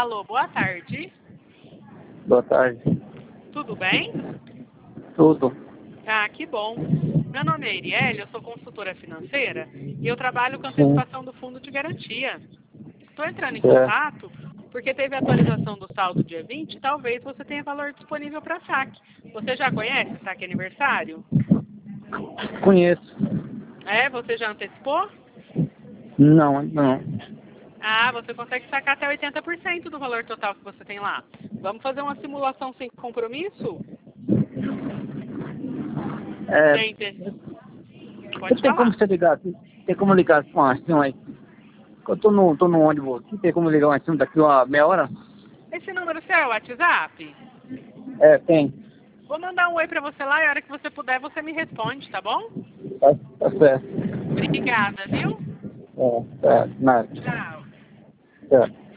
Alô, boa tarde. Boa tarde. Tudo bem? Tudo. Ah, que bom. Meu nome é Iriele, eu sou consultora financeira e eu trabalho com Sim. antecipação do fundo de garantia. Estou entrando em É. contato porque teve atualização do saldo dia 20 e talvez você tenha valor disponível para saque. Você já conhece o saque aniversário? Conheço. É, você já antecipou? Não, não. Ah, você consegue sacar até 80% do valor total que você tem lá. Vamos fazer uma simulação sem compromisso? É, Gente, pode tem como falar. você ligar? Tem como ligar com a ação aí? Eu tô no ônibus aqui, tem como ligar uma ação daqui uma meia hora? Esse número seu é o WhatsApp? É, tem. Vou mandar um oi pra você lá e a hora que você puder você me responde, tá bom? Tá certo. Obrigada, viu? Nada. Tchau. Certo.